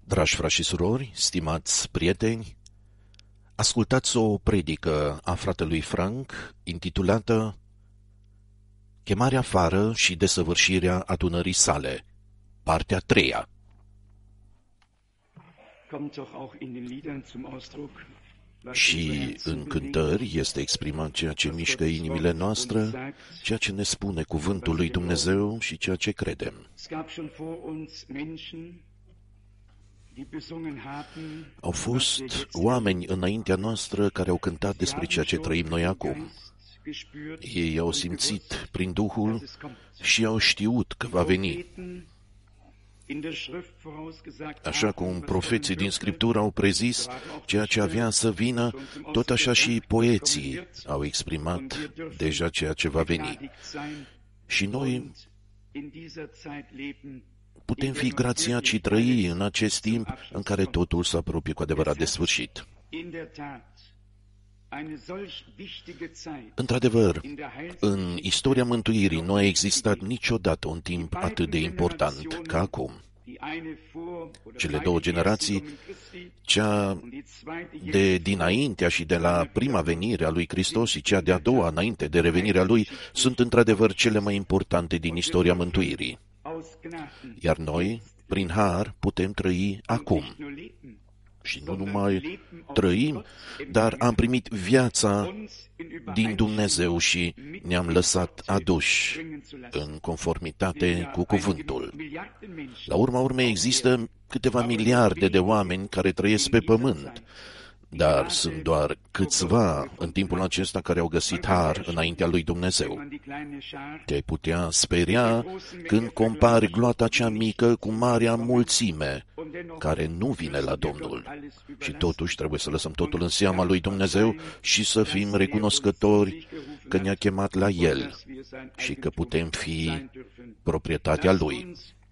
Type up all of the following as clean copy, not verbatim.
Dragi frați și surori, stimați prieteni, ascultați o predică a fratelui Frank intitulată Chemarea afară și desăvârșirea adunării sale, partea 3-a. Și în cântări este exprimat ceea ce mișcă inimile noastre, ceea ce ne spune cuvântul lui Dumnezeu și ceea ce credem. Au fost oameni înaintea noastră care au cântat despre ceea ce trăim noi acum. Ei au simțit prin Duhul și au știut că va veni. Așa cum profeții din Scriptură au prezis ceea ce avea să vină, tot așa și poeții au exprimat deja ceea ce va veni. Și noi putem fi grațiați și trăi în acest timp în care totul se apropie cu adevărat de sfârșit. Într-adevăr, în istoria mântuirii nu a existat niciodată un timp atât de important ca acum. Cele două generații, cea de dinaintea și de la prima venire a lui Hristos și cea de-a doua înainte de revenirea lui, sunt într-adevăr cele mai importante din istoria mântuirii. Iar noi, prin har, putem trăi acum. Și nu numai trăim, dar am primit viața din Dumnezeu și ne-am lăsat aduși în conformitate cu cuvântul. La urma urmei există câteva miliarde de oameni care trăiesc pe pământ, dar sunt doar câțiva în timpul acesta care au găsit har înaintea lui Dumnezeu. Te-ai putea speria când compari gloata cea mică cu marea mulțime care nu vine la Domnul. Și totuși trebuie să lăsăm totul în seama lui Dumnezeu și să fim recunoscători că ne-a chemat la El și că putem fi proprietatea Lui.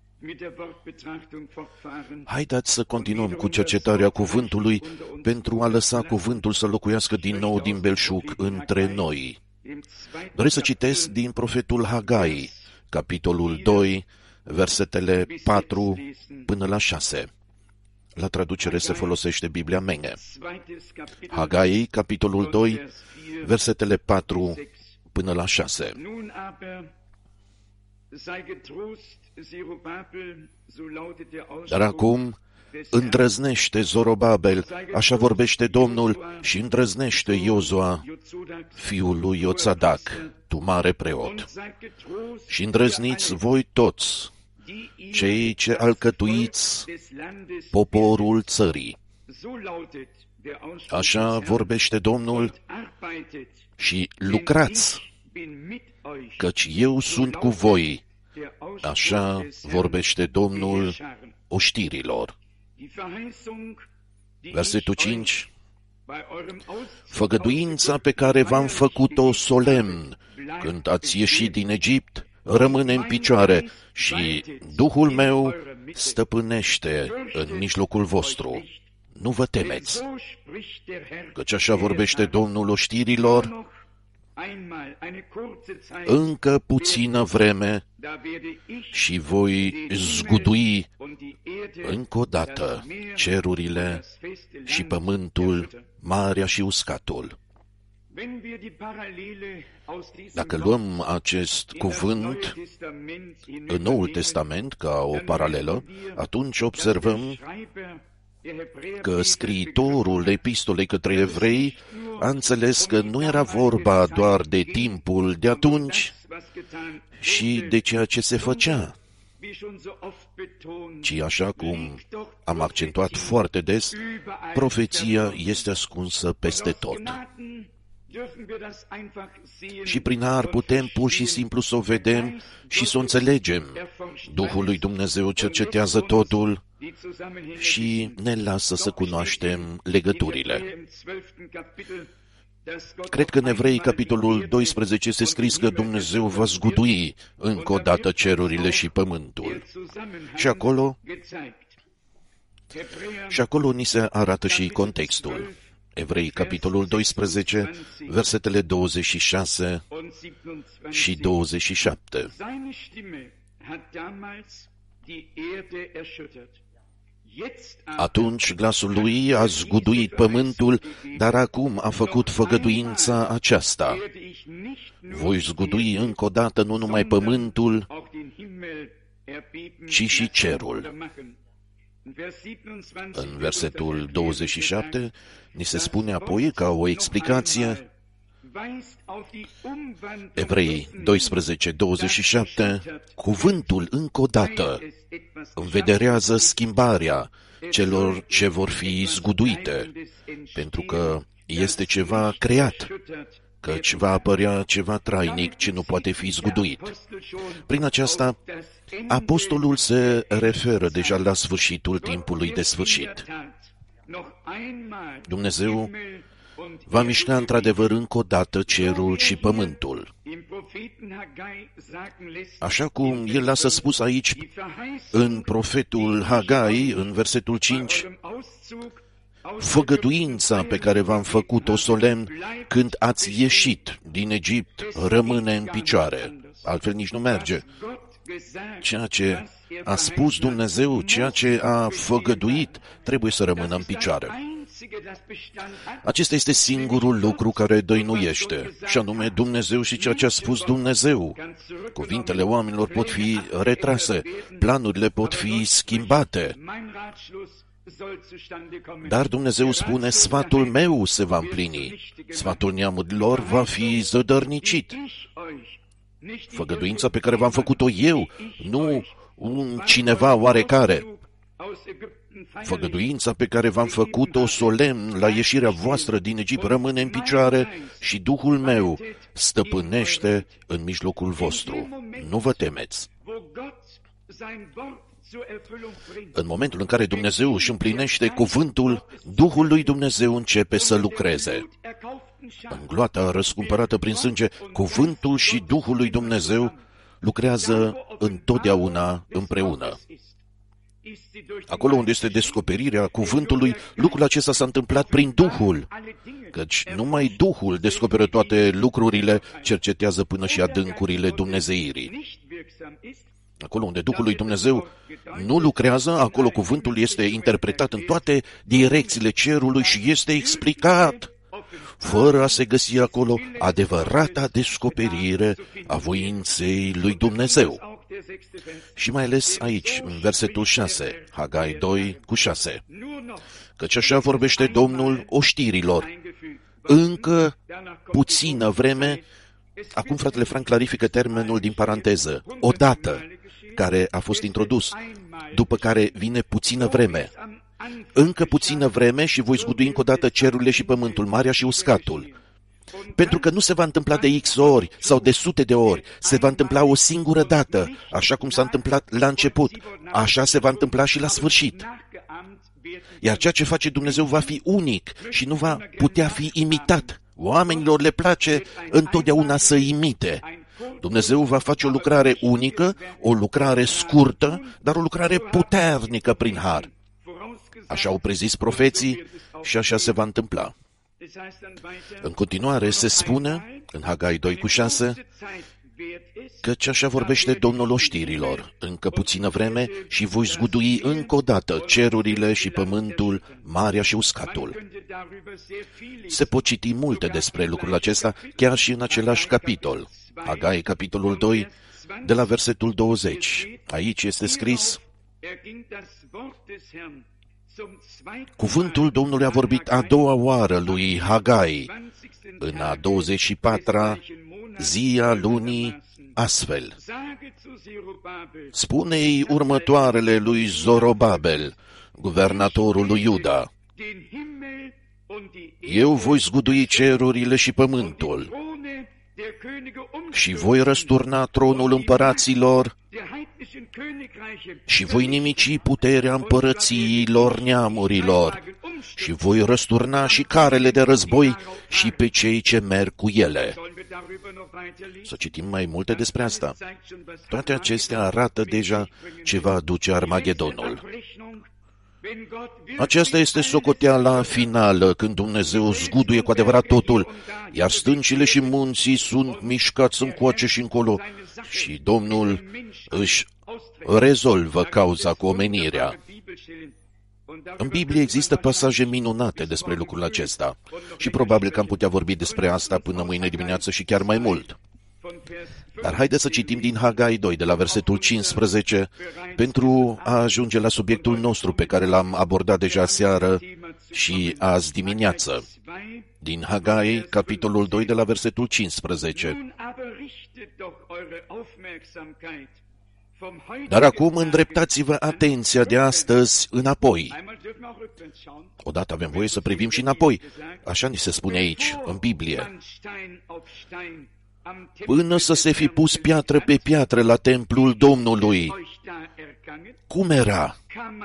Haideți să continuăm cu cercetarea cuvântului pentru a lăsa cuvântul să locuiască din nou din belșug între noi. Doresc să citesc din profetul Hagai, capitolul 2, versetele 4 până la 6. La traducere se folosește Biblia Menge. Hagai, capitolul 2, versetele 4 până la 6. Dar acum îndrăznește Zorobabel, așa vorbește Domnul, și îndrăznește Iozua, fiul lui Iotadac, tu mare preot. Și îndrăzniți voi toți, cei ce alcătuiți poporul țării. Așa vorbește Domnul, și lucrați, căci eu sunt cu voi. Așa vorbește Domnul oștirilor. Versetul 5. Făgăduința pe care v-am făcut-o solemn când ați ieșit din Egipt rămâne în picioare și Duhul meu stăpânește în mijlocul vostru. Nu vă temeți, căci așa vorbește Domnul oștirilor. Încă puțină vreme și voi zgudui încă o dată cerurile și pământul, marea și uscatul. Dacă luăm acest cuvânt în Noul Testament ca o paralelă, atunci observăm că scriitorul epistolei către evrei a înțeles că nu era vorba doar de timpul de atunci și de ceea ce se făcea, ci așa cum am accentuat foarte des, profeția este ascunsă peste tot. Și prin har putem pur și simplu să o vedem și să o înțelegem. Duhul lui Dumnezeu cercetează totul și ne lasă să cunoaștem legăturile. Cred că în Evrei, capitolul 12, este scris că Dumnezeu va zgudui încă o dată cerurile și pământul. Și acolo ni se arată și contextul. Evrei, capitolul 12, versetele 26 și 27. Atunci glasul lui a zguduit pământul, dar acum a făcut făgăduința aceasta: voi zgudui încă o dată nu numai pământul, ci și cerul. În versetul 27 ni se spune apoi, ca o explicație, Evrei 12:27, cuvântul încă o dată învederează schimbarea celor ce vor fi zguduite, pentru că este ceva creat, căci va apărea ceva trainic ce nu poate fi zguduit. Prin aceasta, apostolul se referă deja la sfârșitul timpului de sfârșit. Dumnezeu va mișca într-adevăr încă o dată cerul și pământul. Așa cum el lasă spus aici în profetul Hagai, în versetul 5, făgăduința pe care v-am făcut-o solemn când ați ieșit din Egipt rămâne în picioare. Altfel nici nu merge. Ceea ce a spus Dumnezeu, ceea ce a făgăduit, trebuie să rămână în picioare. Acesta este singurul lucru care dăinuiește, și anume Dumnezeu și ceea ce a spus Dumnezeu. Cuvintele oamenilor pot fi retrase, planurile pot fi schimbate, dar Dumnezeu spune, sfatul meu se va împlini, sfatul neamurilor va fi zădărnicit. Făgăduința pe care v-am făcut-o eu, nu un cineva oarecare. Făgăduința pe care v-am făcut-o solemn la ieșirea voastră din Egipt rămâne în picioare și Duhul meu stăpânește în mijlocul vostru. Nu vă temeți. În momentul în care Dumnezeu își împlinește cuvântul, Duhul lui Dumnezeu începe să lucreze. În gloata răscumpărată prin sânge, cuvântul și Duhul lui Dumnezeu lucrează întotdeauna împreună. Acolo unde este descoperirea cuvântului, lucrul acesta s-a întâmplat prin Duhul, căci numai Duhul descoperă toate lucrurile, cercetează până și adâncurile dumnezeirii. Acolo unde Duhul lui Dumnezeu nu lucrează, acolo cuvântul este interpretat în toate direcțiile cerului și este explicat, fără a se găsi acolo adevărata descoperire a voinței lui Dumnezeu. Și mai ales aici, în versetul 6, Hagai 2:6. Căci așa vorbește Domnul oștirilor. Încă puțină vreme, acum fratele Frank clarifică termenul din paranteză, odată, care a fost introdus, după care vine puțină vreme. Încă puțină vreme și voi zgudui încă o dată cerurile și pământul, marea și uscatul. Pentru că nu se va întâmpla de X ori sau de sute de ori, se va întâmpla o singură dată, așa cum s-a întâmplat la început, așa se va întâmpla și la sfârșit. Iar ceea ce face Dumnezeu va fi unic și nu va putea fi imitat. Oamenilor le place întotdeauna să imite. Dumnezeu va face o lucrare unică, o lucrare scurtă, dar o lucrare puternică prin har. Așa au prezis profeții și așa se va întâmpla. În continuare se spune, în Hagai 2:6, căci așa vorbește Domnul oștirilor, încă puțină vreme și voi zgudui încă o dată cerurile și pământul, marea și uscatul. Se pot citi multe despre lucrul acesta, chiar și în același capitol. Hagai, capitolul 2, de la versetul 20. Aici este scris, cuvântul Domnului a vorbit a doua oară lui Hagai, în a 24-a zi a lunii, astfel. Spune-i următoarele lui Zorobabel, guvernatorul lui Iuda. Eu voi zgudui cerurile și pământul și voi răsturna tronul împăraților și voi nimici puterea împărățiilor neamurilor și voi răsturna și carele de război și pe cei ce merg cu ele. Să citim mai multe despre asta. Toate acestea arată deja ce va aduce Armagedonul. Aceasta este socoteala finală, când Dumnezeu zguduie cu adevărat totul, iar stâncile și munții sunt mișcați încoace și încolo și Domnul își rezolvă cauza cu omenirea. În Biblie există pasaje minunate despre lucrul acesta și probabil că am putea vorbi despre asta până mâine dimineață și chiar mai mult. Dar haideți să citim din Hagai 2, de la versetul 15, pentru a ajunge la subiectul nostru pe care l-am abordat deja seară și azi dimineață. Din Hagai, capitolul 2, de la versetul 15. Dar acum îndreptați-vă atenția de astăzi înapoi. Odată avem voie să privim și înapoi. Așa ni se spune aici, în Biblie. Până să se fi pus piatră pe piatră la templul Domnului. Cum era?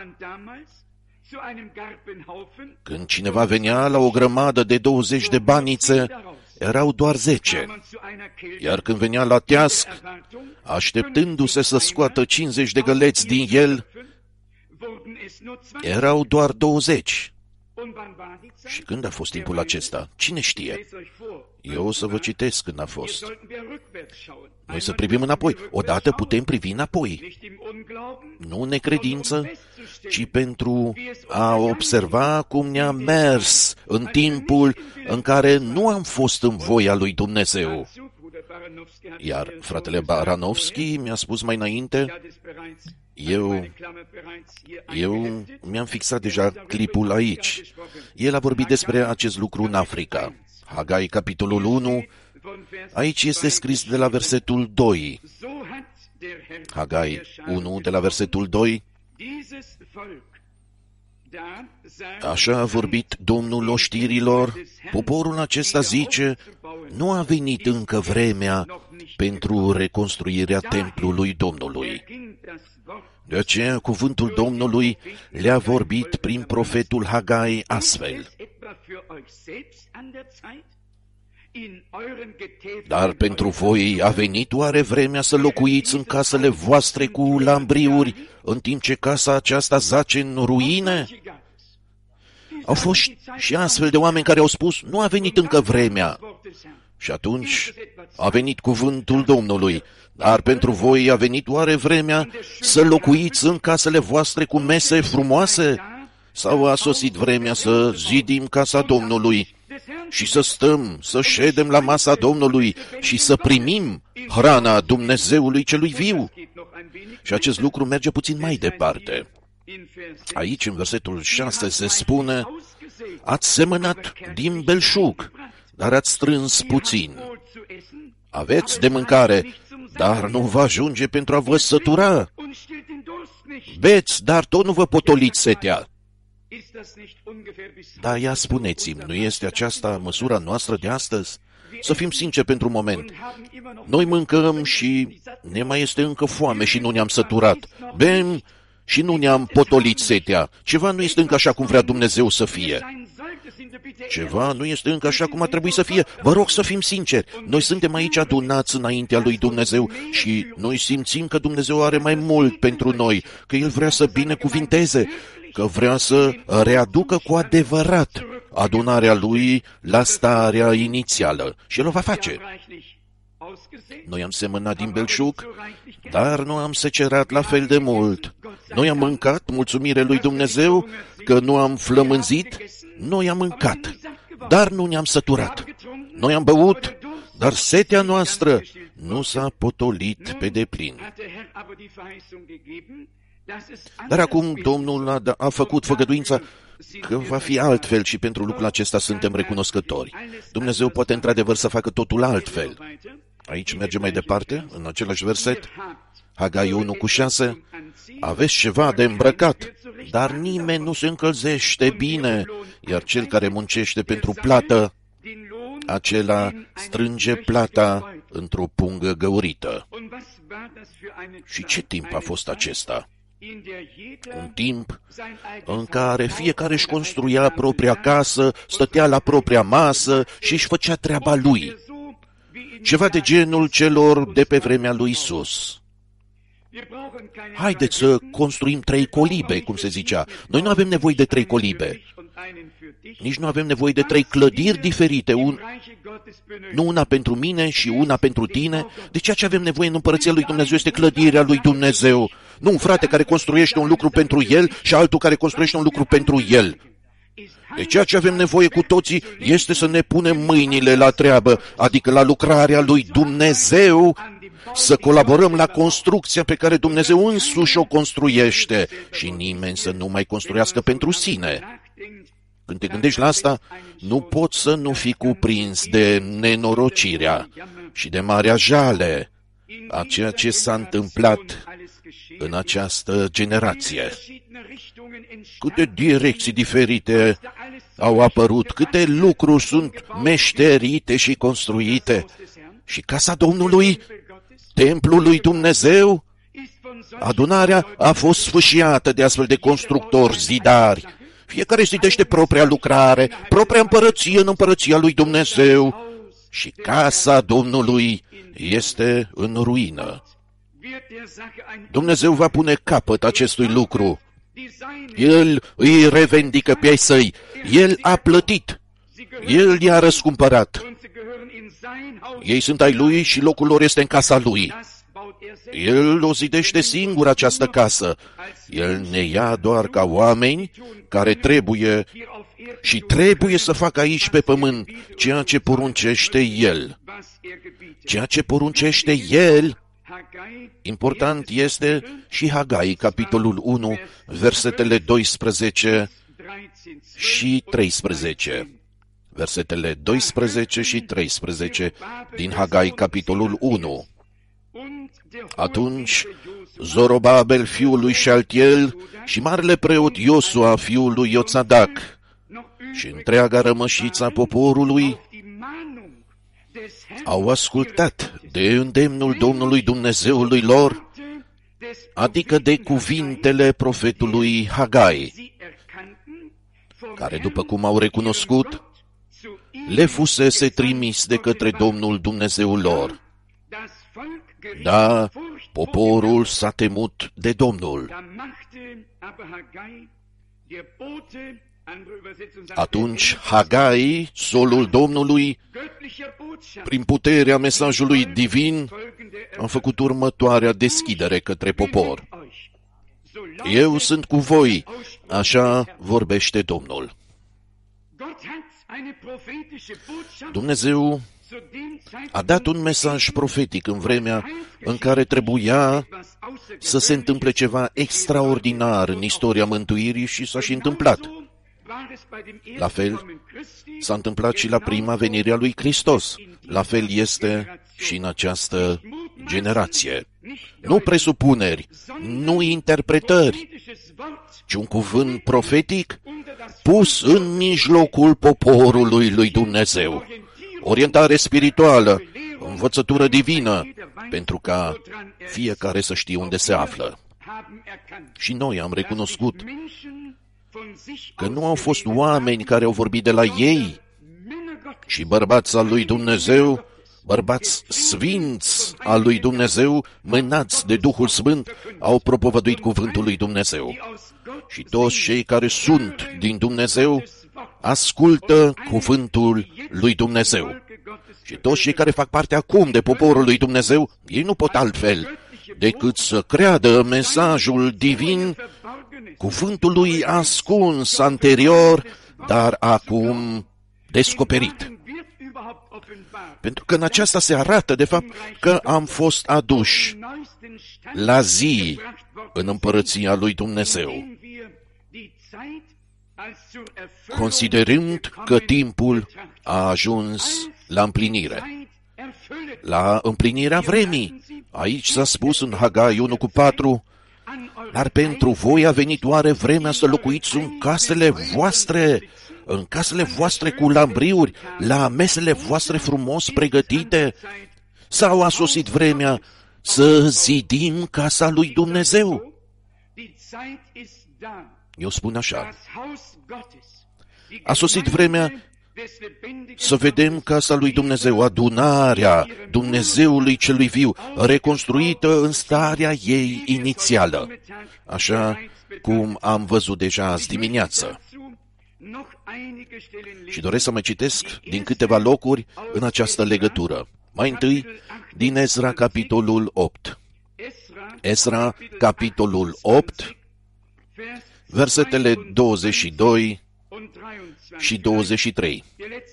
Când cineva venea la o grămadă de 20 de banițe, erau doar 10. Iar când venea la teasc, așteptându-se să scoată 50 de găleți din el, erau doar 20. Și când a fost timpul acesta? Cine știe? Eu o să vă citesc când a fost. Noi să privim înapoi. Odată putem privi înapoi. Nu necredință, ci pentru a observa cum ne-a mers în timpul în care nu am fost în voia lui Dumnezeu. Iar fratele Baranovski mi-a spus mai înainte, eu mi-am fixat deja clipul aici. El a vorbit despre acest lucru în Africa. Hagai, capitolul 1, aici este scris de la versetul 2. Hagai 1, de la versetul 2. Așa a vorbit Domnul oștirilor, poporul acesta zice, nu a venit încă vremea pentru reconstruirea templului Domnului. De aceea cuvântul Domnului le-a vorbit prin profetul Hagai astfel. Dar pentru voi a venit oare vremea să locuiți în casele voastre cu lambriuri, în timp ce casa aceasta zace în ruine? Au fost și astfel de oameni care au spus, nu a venit încă vremea. Și atunci a venit cuvântul Domnului. Dar pentru voi a venit oare vremea să locuiți în casele voastre cu mese frumoase? Sau a sosit vremea să zidim casa Domnului și să stăm, să ședem la masa Domnului și să primim hrana Dumnezeului celui viu? Și acest lucru merge puțin mai departe. Aici, în versetul 6, se spune, ați semănat din belșug, dar ați strâns puțin. Aveți de mâncare, dar nu vă ajunge pentru a vă sătura. Beți, dar tot nu vă potoliți setea. Dar ia spuneți-mi, nu este aceasta măsura noastră de astăzi? Să fim sinceri pentru un moment. Noi mâncăm și ne mai este încă foame și nu ne-am săturat. Bem și nu ne-am potolit setea. Ceva nu este încă așa cum vrea Dumnezeu să fie. Ceva nu este încă așa cum ar trebui să fie. Vă rog să fim sinceri. Noi suntem aici adunați înaintea lui Dumnezeu și noi simțim că Dumnezeu are mai mult pentru noi, că El vrea să binecuvinteze, că vrea să readucă cu adevărat adunarea Lui la starea inițială. Și El o va face. Noi am semănat din belșug, dar nu am secerat la fel de mult. Noi am mâncat, mulțumire lui Dumnezeu, că nu am flămânzit. Noi am mâncat, dar nu ne-am săturat. Noi am băut, dar setea noastră nu s-a potolit pe deplin. Dar acum Domnul a făcut făgăduința că va fi altfel și pentru lucrul acesta suntem recunoscători. Dumnezeu poate într-adevăr să facă totul altfel. Aici merge mai departe, în același verset, Hagai 1 cu 6, aveți ceva de îmbrăcat, dar nimeni nu se încălzește bine, iar cel care muncește pentru plată, acela strânge plata într-o pungă găurită. Și ce timp a fost acesta? Un timp în care fiecare își construia propria casă, stătea la propria masă și își făcea treaba lui. Ceva de genul celor de pe vremea lui Isus. Haideți să construim 3 colibe, cum se zicea. Noi nu avem nevoie de 3 colibe. Nici nu avem nevoie de 3 clădiri diferite, Nu una pentru mine și una pentru tine. De ceea ce avem nevoie în Împărăția lui Dumnezeu este clădirea lui Dumnezeu. Nu un frate care construiește un lucru pentru el și altul care construiește un lucru pentru el. De ceea ce avem nevoie cu toții este să ne punem mâinile la treabă, adică la lucrarea lui Dumnezeu, să colaborăm la construcția pe care Dumnezeu însuși o construiește și nimeni să nu mai construiască pentru sine. Când te gândești la asta, nu poți să nu fii cuprins de nenorocirea și de marea jale a ceea ce s-a întâmplat în această generație. Câte direcții diferite au apărut, câte lucruri sunt meșterite și construite. Și casa Domnului, templul lui Dumnezeu, adunarea a fost sfâșiată de astfel de constructori, zidari. Fiecare zidește propria lucrare, propria împărăție în împărăția lui Dumnezeu și casa Domnului este în ruină. Dumnezeu va pune capăt acestui lucru. El îi revendică pe ai săi. El a plătit. El i-a răscumpărat. Ei sunt ai lui și locul lor este în casa lui. El o zidește singur această casă. El ne ia doar ca oameni care trebuie să facă aici pe pământ ceea ce poruncește El. Ceea ce poruncește El. Important este și Hagai, capitolul 1, versetele 12 și 13. Versetele 12 și 13 din Hagai, capitolul 1. Atunci Zorobabel, fiul lui Șaltiel, și marele preot Iosua, fiul lui Ioțadac, și întreaga rămășiță a poporului au ascultat de îndemnul Domnului Dumnezeului lor, adică de cuvintele profetului Hagai, care, după cum au recunoscut, le fusese trimis de către Domnul Dumnezeul lor. Da, poporul s-a temut de Domnul. Atunci Hagai, solul Domnului, prin puterea mesajului divin, a făcut următoarea deschidere către popor. Eu sunt cu voi, așa vorbește Domnul. Dumnezeu a dat un mesaj profetic în vremea în care trebuia să se întâmple ceva extraordinar în istoria mântuirii și s-a și întâmplat. La fel s-a întâmplat și la prima venire a lui Hristos. La fel este și în această generație. Nu presupuneri, nu interpretări, ci un cuvânt profetic pus în mijlocul poporului lui Dumnezeu. Orientare spirituală, învățătură divină, pentru ca fiecare să știe unde se află. Și noi am recunoscut că nu au fost oameni care au vorbit de la ei, ci bărbați al lui Dumnezeu, bărbați sfinți al lui Dumnezeu, mânați de Duhul Sfânt, au propovăduit cuvântul lui Dumnezeu. Și toți cei care sunt din Dumnezeu ascultă cuvântul lui Dumnezeu. Și toți cei care fac parte acum de poporul lui Dumnezeu, ei nu pot altfel decât să creadă mesajul divin, cuvântul lui ascuns anterior, dar acum descoperit. Pentru că în aceasta se arată, de fapt, că am fost aduși la zi în împărăția lui Dumnezeu, considerând că timpul a ajuns la împlinire. La împlinirea vremii. Aici s-a spus în Hagai 1:4, dar pentru voi a venit oare vremea să locuiți în casele voastre cu lambriuri, la mesele voastre frumos pregătite? Sau a sosit vremea să zidim casa lui Dumnezeu? Eu spun așa, a sosit vremea să vedem casa lui Dumnezeu, adunarea Dumnezeului celui viu, reconstruită în starea ei inițială, așa cum am văzut deja azi dimineață. Și doresc să mai citesc din câteva locuri în această legătură. Mai întâi, din Ezra, capitolul 8. Ezra, capitolul 8, versetele 22 și 23.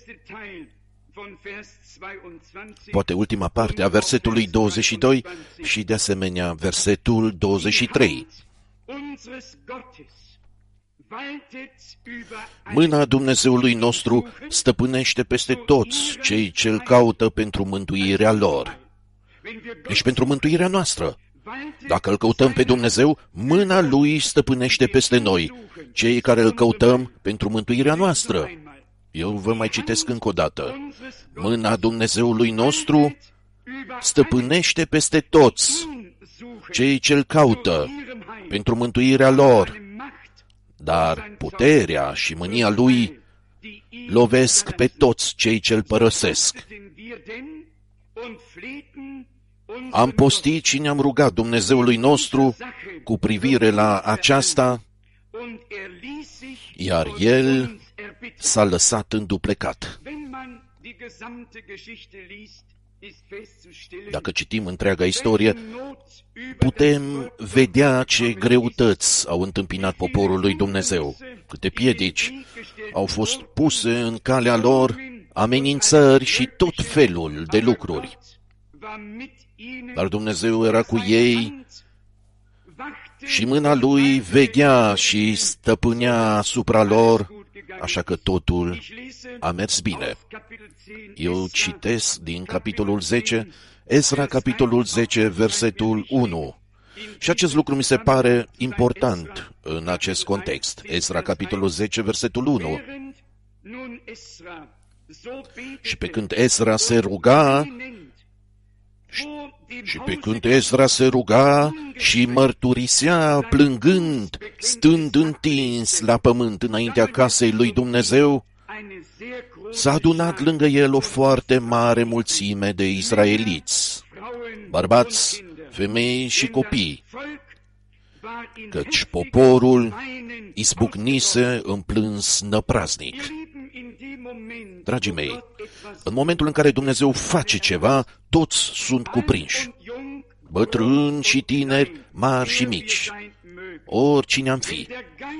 Poate ultima parte a versetului 22 și de asemenea versetul 23. Mâna Dumnezeului nostru stăpânește peste toți cei ce-L caută pentru mântuirea lor. Deci pentru mântuirea noastră. Dacă îl căutăm pe Dumnezeu, mâna Lui stăpânește peste noi, cei care îl căutăm pentru mântuirea noastră. Eu vă mai citesc încă o dată. Mâna Dumnezeului nostru stăpânește peste toți cei ce îl caută pentru mântuirea lor, dar puterea și mânia Lui lovesc pe toți cei ce îl părăsesc. Am postit și ne-am rugat Dumnezeului nostru cu privire la aceasta, iar El s-a lăsat înduplecat. Dacă citim întreaga istorie, putem vedea ce greutăți au întâmpinat poporul lui Dumnezeu, câte piedici au fost puse în calea lor, amenințări și tot felul de lucruri. Dar Dumnezeu era cu ei și mâna Lui veghea și stăpânea asupra lor, așa că totul a mers bine. Eu citesc din capitolul 10, Ezra, capitolul 10, versetul 1. Și acest lucru mi se pare important în acest context. Ezra, capitolul 10, versetul 1. Și pe când Ezra se ruga, și mărturisea plângând, stând întins la pământ înaintea casei lui Dumnezeu, s-a adunat lângă el o foarte mare mulțime de israeliți, bărbați, femei și copii, căci poporul izbucnise în plâns năpraznic. Dragii mei, în momentul în care Dumnezeu face ceva, toți sunt cuprinși. Bătrâni și tineri, mari și mici, oricine am fi.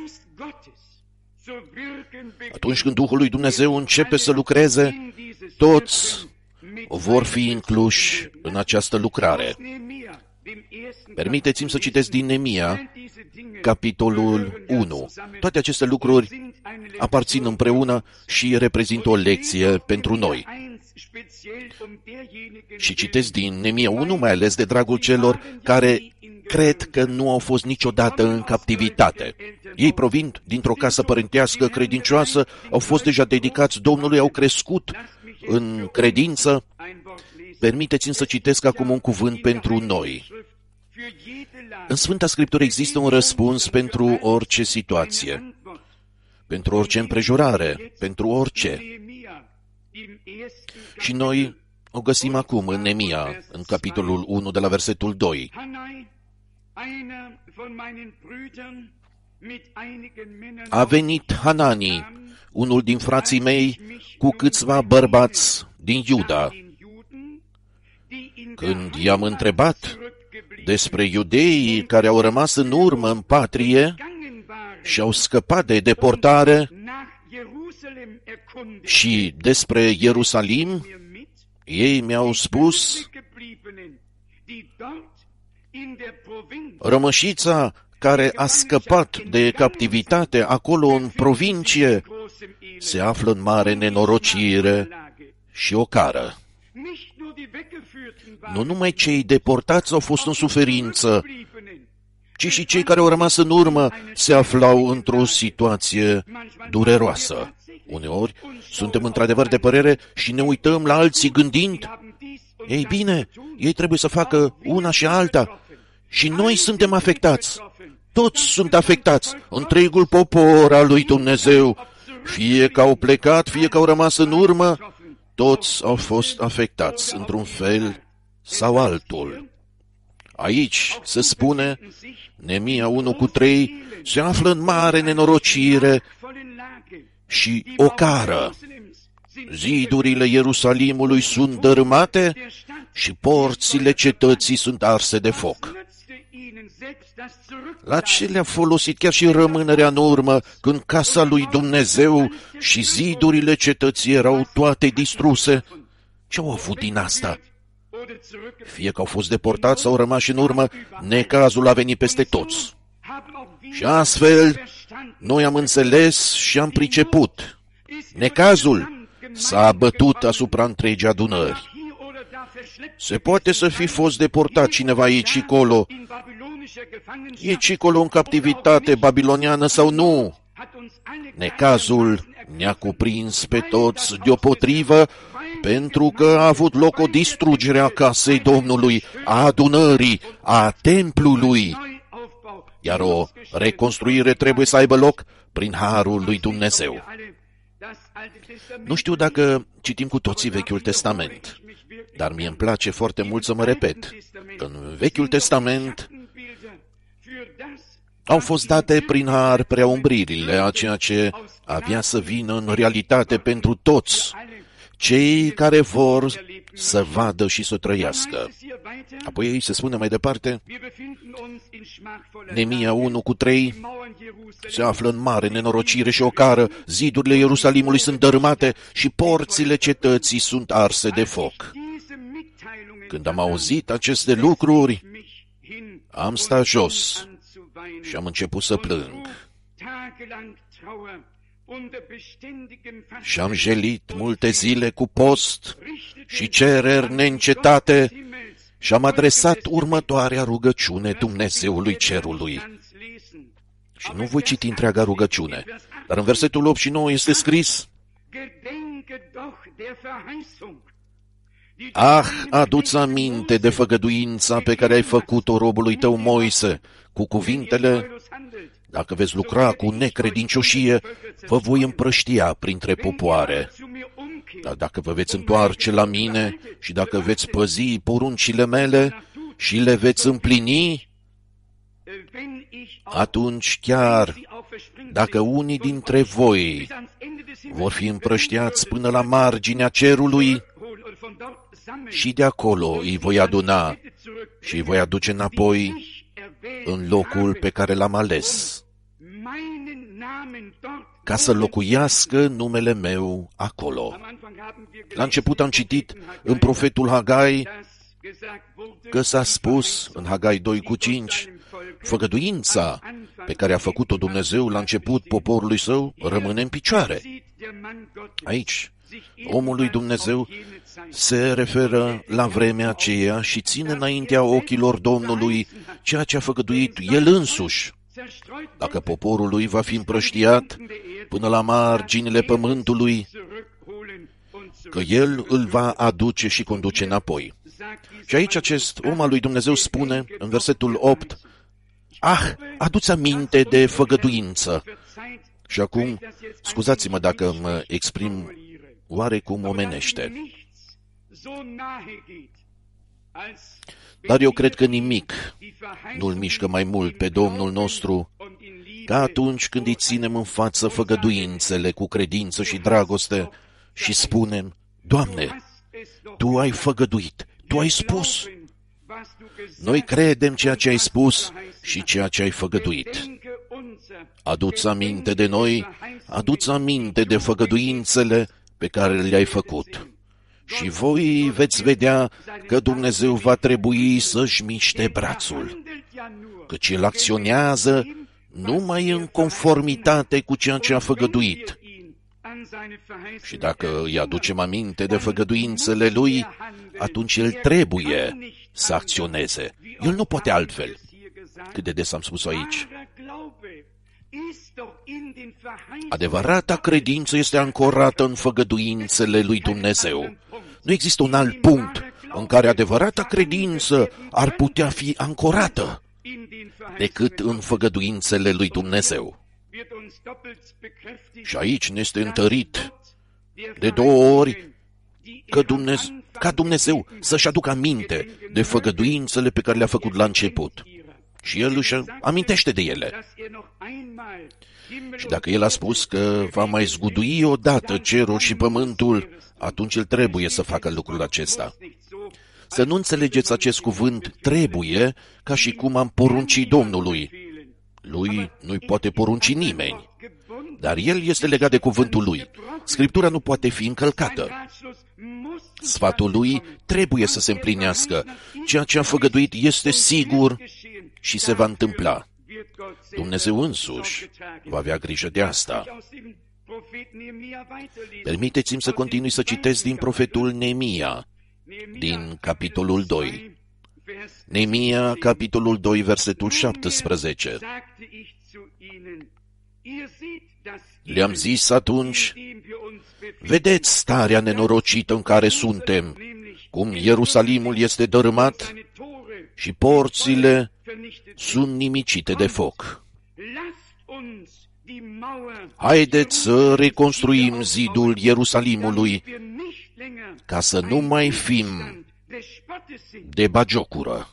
Atunci când Duhul lui Dumnezeu începe să lucreze, toți vor fi incluși în această lucrare. Permiteți-mi să citesc din Neemia, capitolul 1. Toate aceste lucruri aparțin împreună și reprezintă o lecție pentru noi. Și citesc din Neemia 1, mai ales de dragul celor care cred că nu au fost niciodată în captivitate. Ei provin dintr-o casă părintească credincioasă, au fost deja dedicați Domnului, au crescut în credință. Permiteți-mi să citesc acum un cuvânt pentru noi. În Sfânta Scriptură există un răspuns pentru orice situație, pentru orice împrejurare, pentru orice. Și noi o găsim acum în Neemia, în capitolul 1, de la versetul 2. A venit Hanani, unul din frații mei, cu câțiva bărbați din Iuda. Când i-am întrebat despre iudeii care au rămas în urmă în patrie și au scăpat de deportare și despre Ierusalim, ei mi-au spus: rămășița care a scăpat de captivitate acolo în provincie se află în mare nenorocire și ocară. Nu numai cei deportați au fost în suferință, ci și cei care au rămas în urmă se aflau într-o situație dureroasă. Uneori suntem într-adevăr de părere și ne uităm la alții gândind: ei bine, ei trebuie să facă una și alta și noi suntem afectați. Toți sunt afectați, întregul popor al lui Dumnezeu, fie că au plecat, fie că au rămas în urmă, toți au fost afectați într-un fel sau altul. Aici se spune, Neemia 1:3, se află în mare nenorocire și ocară. Zidurile Ierusalimului sunt dărâmate și porțile cetății sunt arse de foc. La ce le-a folosit chiar și rămânerea în urmă, când casa lui Dumnezeu și zidurile cetății erau toate distruse? Ce au avut din asta? Fie că au fost deportați sau rămași în urmă, necazul a venit peste toți. Și astfel, noi am înțeles și am priceput. Necazul s-a abătut asupra întregii adunări. Se poate să fi fost deportat cineva aici și colo, e colo în captivitate babiloniană sau nu. Necazul ne-a cuprins pe toți deopotrivă, pentru că a avut loc o distrugere a casei Domnului, a adunării, a templului, iar o reconstruire trebuie să aibă loc prin harul lui Dumnezeu. Nu știu dacă citim cu toții Vechiul Testament, dar mie îmi place foarte mult să mă repet că în Vechiul Testament au fost date prin har preumbririle a ceea ce avea să vină în realitate pentru toți cei care vor să vadă și să trăiască. Apoi ei se spune mai departe, Neemia 1:3, se află în mare nenorocire și ocară, zidurile Ierusalimului sunt dărâmate și porțile cetății sunt arse de foc. Când am auzit aceste lucruri, am stat jos și am început să plâng. Și am jelit multe zile cu post și cereri neîncetate și am adresat următoarea rugăciune Dumnezeului cerului. Și nu voi citi întreaga rugăciune, dar în versetul 8 și 9 este scris: adu-ți aminte de făgăduința pe care ai făcut-o robului tău Moise, cu cuvintele: dacă veți lucra cu necredincioșie, vă voi împrăștia printre popoare. Dar dacă vă veți întoarce la mine și dacă veți păzi poruncile mele și le veți împlini, atunci chiar dacă unii dintre voi vor fi împrăștiați până la marginea cerului, și de acolo îi voi aduna și îi voi aduce înapoi în locul pe care l-am ales, ca să locuiască numele meu acolo. La început am citit în profetul Hagai că s-a spus în Hagai 2:5, făgăduința pe care a făcut-o Dumnezeu la început poporului său rămâne în picioare. Aici, omul lui Dumnezeu se referă la vremea aceea și ține înaintea ochilor Domnului ceea ce a făgăduit El însuși. Dacă poporul lui va fi împrăștiat până la marginile pământului, că El îl va aduce și conduce înapoi. Și aici acest om al lui Dumnezeu spune, în versetul 8, adu-ți aminte de făgăduință. Și acum, scuzați-mă dacă mă exprim oarecum omenește, dar eu cred că nimic nu-L mișcă mai mult pe Domnul nostru ca atunci când îi ținem în față făgăduințele cu credință și dragoste și spunem: Doamne, Tu ai făgăduit, Tu ai spus. Noi credem ceea ce ai spus și ceea ce ai făgăduit. Adu-ți aminte de noi, adu-ți aminte de făgăduințele pe care le-ai făcut. Și voi veți vedea că Dumnezeu va trebui să-și miște brațul, căci El acționează numai în conformitate cu ceea ce a făgăduit. Și dacă îi aducem aminte de făgăduințele Lui, atunci El trebuie să acționeze. El nu poate altfel. Cât de des am spus aici. Adevărata credință este ancorată în făgăduințele lui Dumnezeu. Nu există un alt punct în care adevărata credință ar putea fi ancorată decât în făgăduințele lui Dumnezeu. Și aici ne este întărit de 2 ori ca Dumnezeu să-și aducă aminte de făgăduințele pe care le-a făcut la început. și el își amintește de ele. Și dacă el a spus că va mai zgudui odată cerul și pământul, atunci el trebuie să facă lucrul acesta. Să nu înțelegeți acest cuvânt trebuie ca și cum am poruncit Domnului. Lui nu-i poate porunci nimeni, dar el este legat de cuvântul lui. Scriptura nu poate fi încălcată. Sfatul lui trebuie să se împlinească. Ceea ce a făgăduit este sigur și se va întâmpla. Dumnezeu însuși va avea grijă de asta. Permiteți-mi să continui să citesc din profetul Neemia, din capitolul 2. Neemia, capitolul 2, versetul 17. Le-am zis atunci, vedeți starea nenorocită în care suntem, cum Ierusalimul este dărâmat și porțile sunt nimicite de foc. Haideți să reconstruim zidul Ierusalimului, ca să nu mai fim de bagiocură.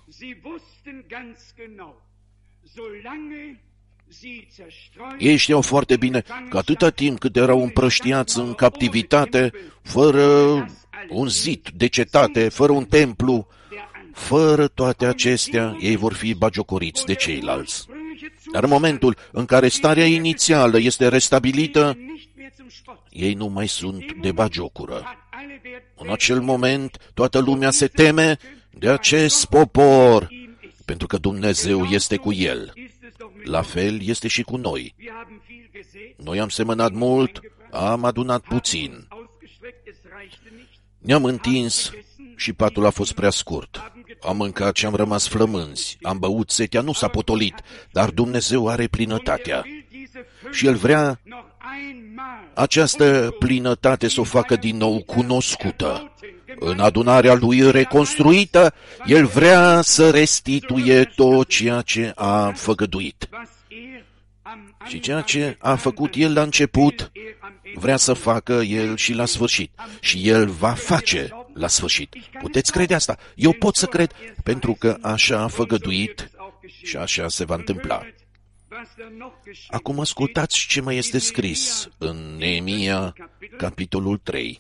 Ei știau foarte bine că atâta timp cât erau împrăștiați în captivitate, fără un zid de cetate, fără un templu, fără toate acestea, ei vor fi bagiocoriți de ceilalți. Dar în momentul în care starea inițială este restabilită, ei nu mai sunt de bagiocură. În acel moment, toată lumea se teme de acest popor, pentru că Dumnezeu este cu el. La fel este și cu noi. Noi am semănat mult, am adunat puțin. Ne-am întins și patul a fost prea scurt. Am mâncat și am rămas flămânzi. Am băut, setea nu s-a potolit, dar Dumnezeu are plinătatea. Și El vrea această plinătate să o facă din nou cunoscută. În adunarea Lui reconstruită, El vrea să restituie tot ceea ce a făgăduit. Și ceea ce a făcut El la început, vrea să facă El și la sfârșit. Și El va face la sfârșit. Puteți crede asta? Eu pot să cred, pentru că așa a făgăduit și așa se va întâmpla. Acum ascultați ce mai este scris în Neemia, capitolul 3.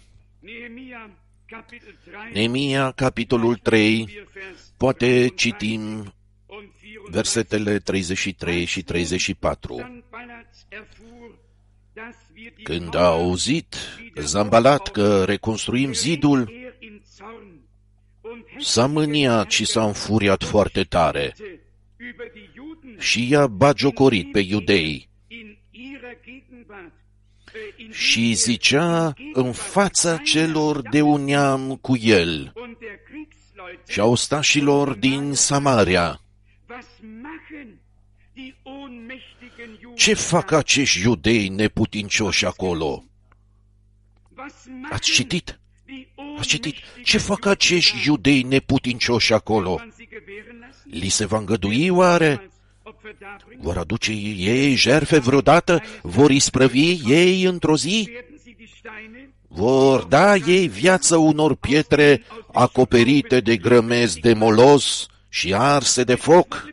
Neemia, capitolul 3, poate citim versetele 33 și 34. Când a auzit Zambalat că reconstruim zidul, s-a mâniat și s-a înfuriat foarte tare și i-a bagiocorit pe iudei și zicea în fața celor de un neam cu el și a ostașilor din Samaria: ce fac acești iudei neputincioși acolo? Ați citit? Ați citit? Ce fac acești iudei neputincioși acolo? Li se va îngădui oare? Vor aduce ei jertfe vreodată? Vor isprăvi ei într-o zi? Vor da ei viață unor pietre acoperite de grămezi de molos și arse de foc?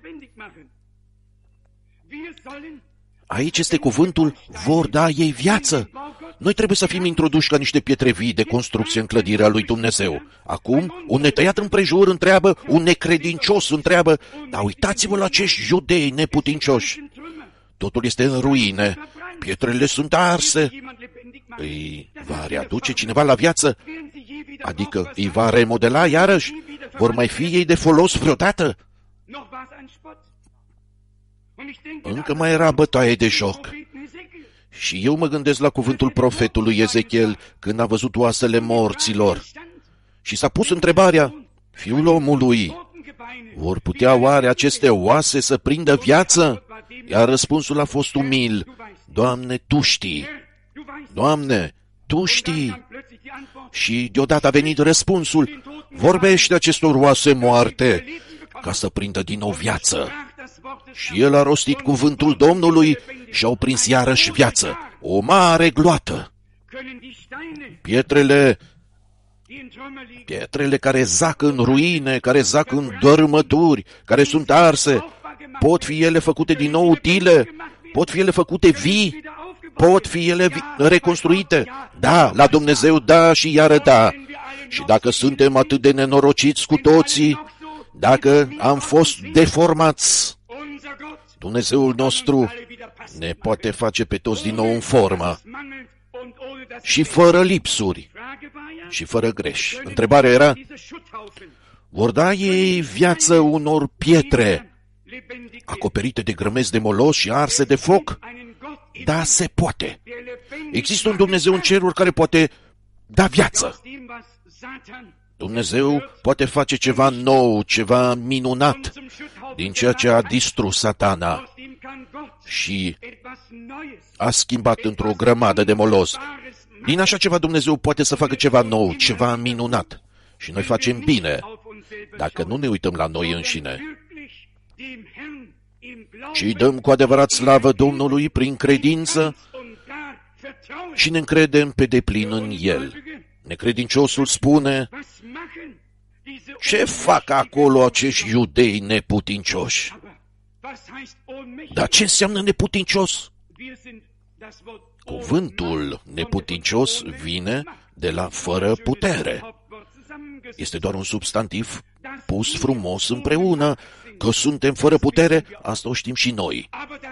Aici este cuvântul, vor da ei viață. Noi trebuie să fim introduși ca niște pietre vii de construcție în clădirea lui Dumnezeu. Acum, un netăiat împrejur întreabă, un necredincios întreabă, dar uitați-vă la acești iudei neputincioși. Totul este în ruine, pietrele sunt arse. Îi va readuce cineva la viață? Adică îi va remodela iarăși? Vor mai fi ei de folos vreodată? Încă mai era bătaie de joc. Și eu mă gândesc la cuvântul profetului Ezechiel când a văzut oasele morților. Și s-a pus întrebarea, fiul omului, vor putea oare aceste oase să prindă viață? Iar răspunsul a fost umil, Doamne, Tu știi. Doamne, Tu știi. Și deodată a venit răspunsul, vorbește acestor oase moarte ca să prindă din nou viață. Și el a rostit cuvântul Domnului și au prins iarăși viață, o mare gloată. Pietrele care zac în ruine, care zac în dărâmături, care sunt arse, Pot fi ele făcute din nou utile? Pot fi ele făcute vii? Pot fi ele reconstruite? Da, la Dumnezeu da și iară da. Și dacă suntem atât de nenorociți cu toții, dacă am fost deformați, Dumnezeul nostru ne poate face pe toți din nou în formă și fără lipsuri și fără greș. Întrebarea era, vor da ei viață unor pietre acoperite de grămezi de molos și arse de foc? Da, se poate. Există un Dumnezeu în ceruri care poate da viață. Dumnezeu poate face ceva nou, ceva minunat din ceea ce a distrus Satana și a schimbat într-o grămadă de molos. Din așa ceva Dumnezeu poate să facă ceva nou, ceva minunat. Și noi facem bine dacă nu ne uităm la noi înșine, ci dăm cu adevărat slavă Domnului prin credință și ne încredem pe deplin în El. Necredinciosul spune, ce fac acolo acești iudei neputincioși? Dar ce înseamnă neputincios? Cuvântul neputincios vine de la fără putere. Este doar un substantiv pus frumos împreună. Că suntem fără putere, asta o știm și noi.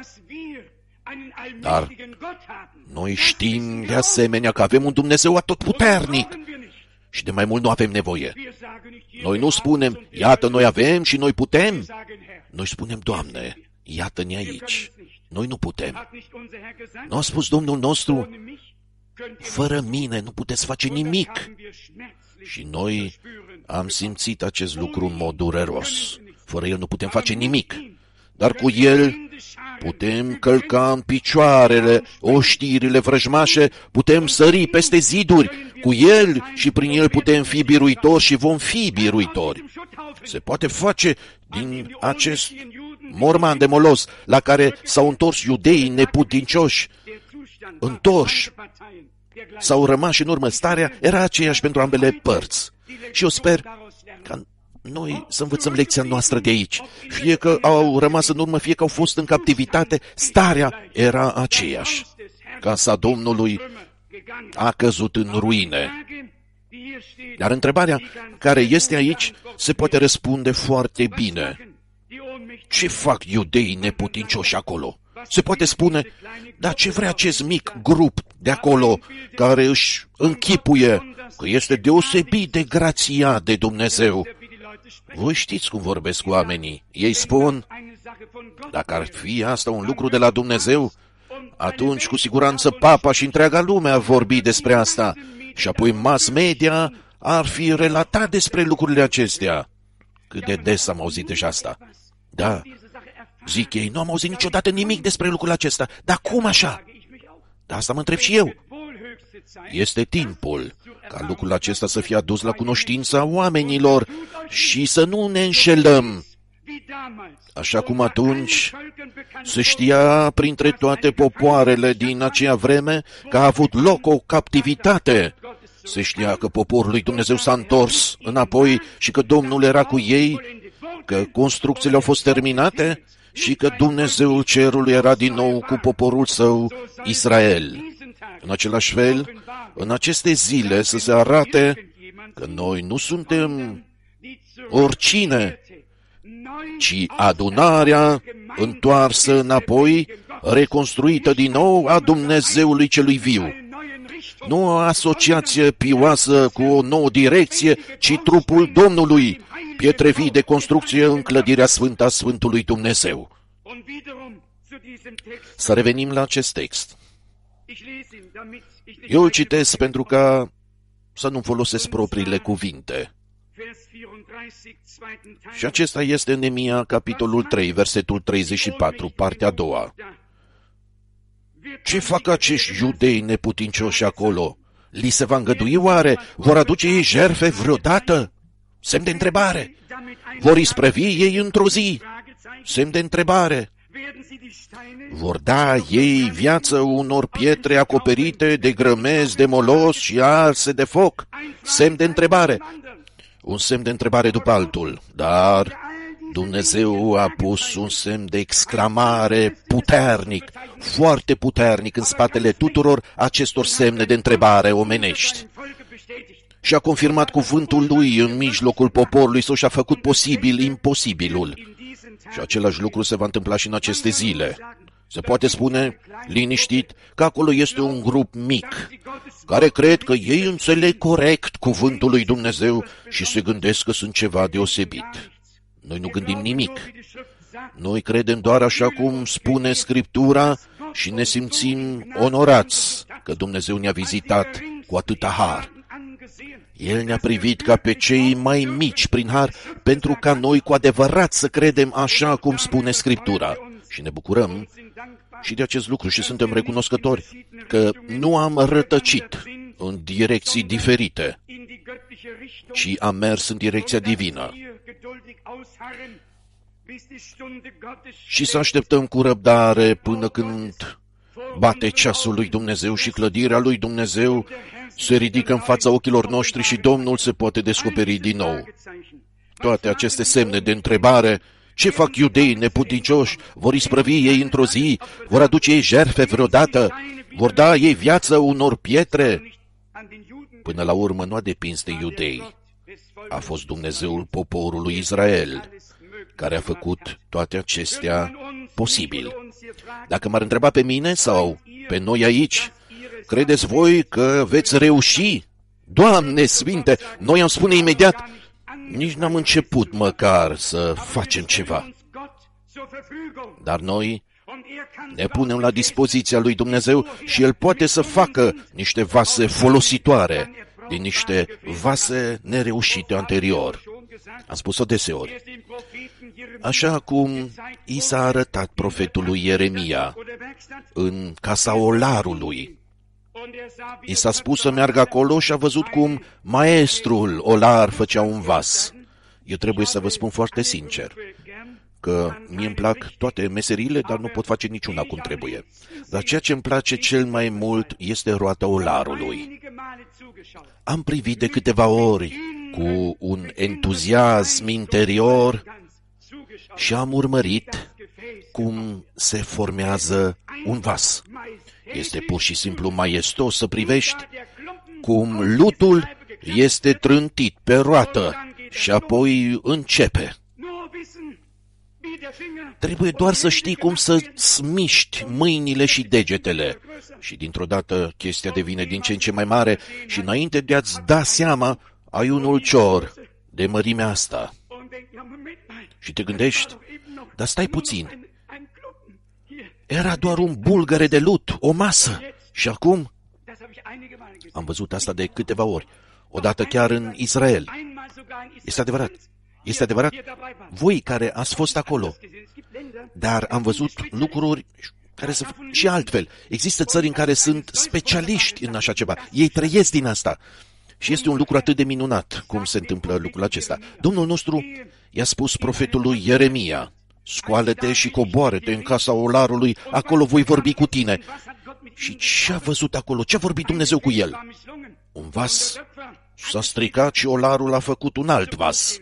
Dar noi știm de asemenea că avem un Dumnezeu atotputernic și de mai mult nu avem nevoie. Noi nu spunem, iată, noi avem și noi putem. Noi spunem, Doamne, iată-ne aici. Noi nu putem. Nu a spus Domnul nostru, fără mine nu puteți face nimic. Și noi am simțit acest lucru în mod dureros. Fără El nu putem face nimic. Dar cu El putem călca în picioarele oștirile vrăjmașe, putem sări peste ziduri. Cu El și prin El putem fi biruitori și vom fi biruitori. Se poate face din acest morman de molos la care s-au întors iudeii neputincioși, întorși, s-au rămas în urmă. Starea era aceeași pentru ambele părți. Și eu sper ca noi să învățăm lecția noastră de aici. Fie că au rămas în urmă, fie că au fost în captivitate, starea era aceeași. Casa Domnului a căzut în ruine. Dar întrebarea care este aici se poate răspunde foarte bine. Ce fac iudeii neputincioși acolo? Se poate spune, dar ce vrea acest mic grup de acolo care își închipuie că este deosebit de grația de Dumnezeu? Voi știți cum vorbesc cu oamenii. Ei spun, dacă ar fi asta un lucru de la Dumnezeu, atunci cu siguranță Papa și întreaga lume ar vorbi despre asta și apoi mass media ar fi relatat despre lucrurile acestea. Cât de des am auzit deja asta. Da, zic ei, nu am auzit niciodată nimic despre lucrul acesta. Dar cum așa? Dar asta mă întreb și eu. Este timpul ca lucrul acesta să fie adus la cunoștința oamenilor și să nu ne înșelăm. Așa cum atunci se știa printre toate popoarele din aceea vreme că a avut loc o captivitate. Se știa că poporul lui Dumnezeu s-a întors înapoi și că Domnul era cu ei, că construcțiile au fost terminate și că Dumnezeul cerului era din nou cu poporul său, Israel. În același fel, în aceste zile să se arate că noi nu suntem oricine, ci adunarea întoarsă înapoi, reconstruită din nou a Dumnezeului celui viu. Nu o asociație pioasă cu o nouă direcție, ci trupul Domnului, pietre vii de construcție în clădirea sfântă a Sfântului Dumnezeu. Să revenim la acest text. Eu îl citesc pentru ca să nu folosesc propriile cuvinte. Și acesta este Neemia, capitolul 3, versetul 34, partea a doua. Ce fac acești iudei neputincioși acolo? Li se va îngădui oare? Vor aduce ei jertfe vreodată? Semn de întrebare. Vor isprăvi ei într-o zi? Semn de întrebare. Vor da ei viață unor pietre acoperite de grămezi, de molos și arse de foc? Semn de întrebare. Un semn de întrebare după altul. Dar Dumnezeu a pus un semn de exclamare puternic, foarte puternic în spatele tuturor acestor semne de întrebare omenești. Și a confirmat cuvântul lui în mijlocul poporului său și a făcut posibil imposibilul. Și același lucru se va întâmpla și în aceste zile. Se poate spune, liniștit, că acolo este un grup mic, care cred că ei înțeleg corect cuvântul lui Dumnezeu și se gândesc că sunt ceva deosebit. Noi nu gândim nimic. Noi credem doar așa cum spune Scriptura și ne simțim onorați că Dumnezeu ne-a vizitat cu atâta har. El ne-a privit ca pe cei mai mici prin har, pentru ca noi cu adevărat să credem așa cum spune Scriptura. Și ne bucurăm și de acest lucru și suntem recunoscători că nu am rătăcit în direcții diferite, ci am mers în direcția divină. Și să așteptăm cu răbdare până când bate ceasul lui Dumnezeu și clădirea lui Dumnezeu se ridică în fața ochilor noștri și Domnul se poate descoperi din nou. Toate aceste semne de întrebare, ce fac iudeii neputincioși? Vor isprăvi ei într-o zi? Vor aduce ei jertfe vreodată? Vor da ei viață unor pietre? Până la urmă nu a depins de iudei. A fost Dumnezeul poporului Israel care a făcut toate acestea posibil. Dacă m-ar întreba pe mine sau pe noi aici, credeți voi că veți reuși? Doamne Sfinte, noi am spune imediat, nici n-am început măcar să facem ceva. Dar noi ne punem la dispoziția lui Dumnezeu și El poate să facă niște vase folositoare din niște vase nereușite anterior. Am spus-o deseori. Așa cum i s-a arătat profetului Ieremia în casa olarului. I s-a spus să meargă acolo și a văzut cum maestrul olar făcea un vas. Eu trebuie să vă spun foarte sincer că mie îmi plac toate meseriile, dar nu pot face niciuna cum trebuie. Dar ceea ce îmi place cel mai mult este roata olarului. Am privit de câteva ori cu un entuziasm interior și am urmărit cum se formează un vas. Este pur și simplu maestos să privești cum lutul este trântit pe roată și apoi începe. Trebuie doar să știi cum să-ți miști mâinile și degetele. Și dintr-o dată chestia devine din ce în ce mai mare și înainte de a-ți da seama, ai un ulcior de mărimea asta. Și te gândești, dar stai puțin, era doar un bulgăre de lut, o masă. Și acum? Am văzut asta de câteva ori, odată chiar în Israel. Este adevărat. Este adevărat, voi care ați fost acolo, dar am văzut lucruri care să și altfel. Există țări în care sunt specialiști în așa ceva. Ei trăiesc din asta. Și este un lucru atât de minunat cum se întâmplă lucrul acesta. Domnul nostru i-a spus profetului Ieremia, scoală-te și coboară-te în casa olarului, acolo voi vorbi cu tine. Și ce a văzut acolo? Ce a vorbit Dumnezeu cu el? Un vas s-a stricat și olarul a făcut un alt vas.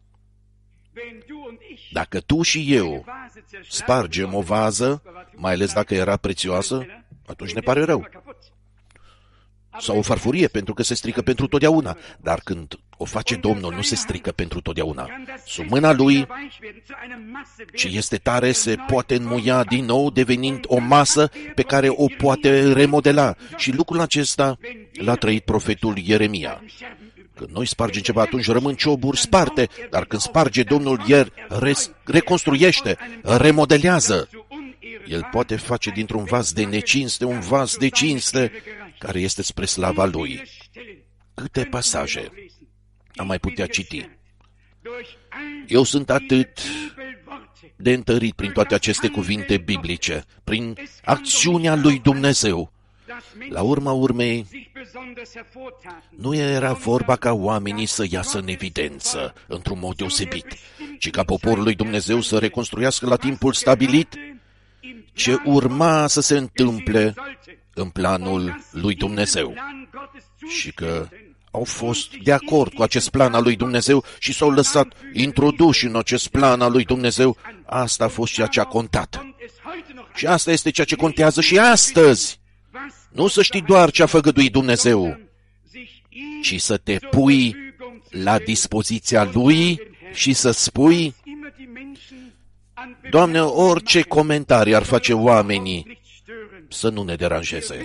Dacă tu și eu spargem o vază, mai ales dacă era prețioasă, atunci ne pare rău. Sau o farfurie, pentru că se strică pentru totdeauna. Dar când o face Domnul, nu se strică pentru totdeauna. Sub mâna Lui, ce este tare, se poate înmuia din nou, devenind o masă pe care o poate remodela. Și lucrul acesta l-a trăit profetul Ieremia. Când noi spargem ceva, atunci rămân cioburi sparte, dar când sparge Domnul, El reconstruiește, remodelează. El poate face dintr-un vas de necinste un vas de cinste care este spre slava Lui. Câte pasaje am mai putea citi? Eu sunt atât de întărit prin toate aceste cuvinte biblice, prin acțiunea lui Dumnezeu. La urma urmei, nu era vorba ca oamenii să iasă în evidență într-un mod deosebit, ci ca poporul lui Dumnezeu să reconstruiască la timpul stabilit ce urma să se întâmple în planul lui Dumnezeu și că au fost de acord cu acest plan al lui Dumnezeu și s-au lăsat introduși în acest plan al lui Dumnezeu, asta a fost ceea ce a contat. Și asta este ceea ce contează și astăzi. Nu să știi doar ce a făgăduit Dumnezeu, ci să te pui la dispoziția Lui și să spui: Doamne, orice comentarii ar face oamenii, să nu ne deranjeze.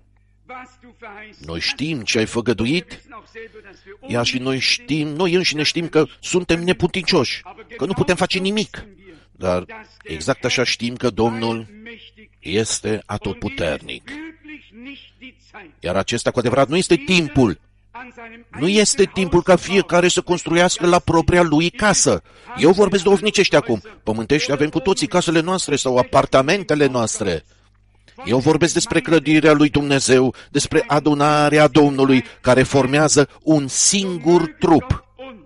Noi știm ce ai făgăduit, iar și noi înșine știm că suntem neputincioși, că nu putem face nimic. Dar exact așa știm că Domnul este atotputernic. Iar acesta cu adevărat nu este timpul. Nu este timpul ca fiecare să construiască la propria lui casă. Eu vorbesc duhovnicești acum. Pământești avem cu toții casele noastre sau apartamentele noastre. Eu vorbesc despre clădirea lui Dumnezeu, despre adunarea Domnului, care formează un singur trup.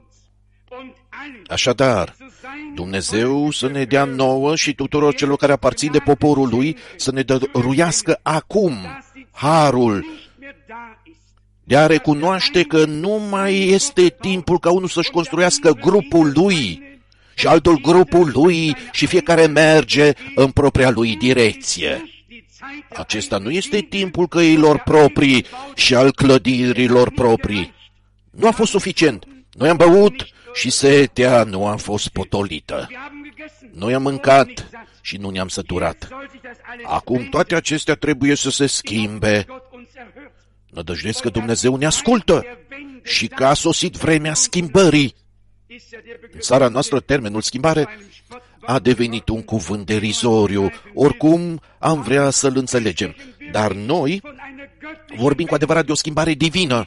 Așadar, Dumnezeu să ne dea nouă și tuturor celor care aparțin de poporul Lui să ne dăruiască acum harul de a recunoaște că nu mai este timpul ca unul să-și construiască grupul lui și altul grupul lui și fiecare merge în propria lui direcție. Acesta nu este timpul căilor proprii și al clădirilor proprii. Nu a fost suficient. Noi am băut și setea nu a fost potolită. Noi am mâncat și nu ne-am săturat. Acum toate acestea trebuie să se schimbe. Nădăjduiesc că Dumnezeu ne ascultă și că a sosit vremea schimbării. În țara noastră, termenul schimbare a devenit un cuvânt derizoriu. Oricum am vrea să-l înțelegem. Dar noi vorbim cu adevărat de o schimbare divină.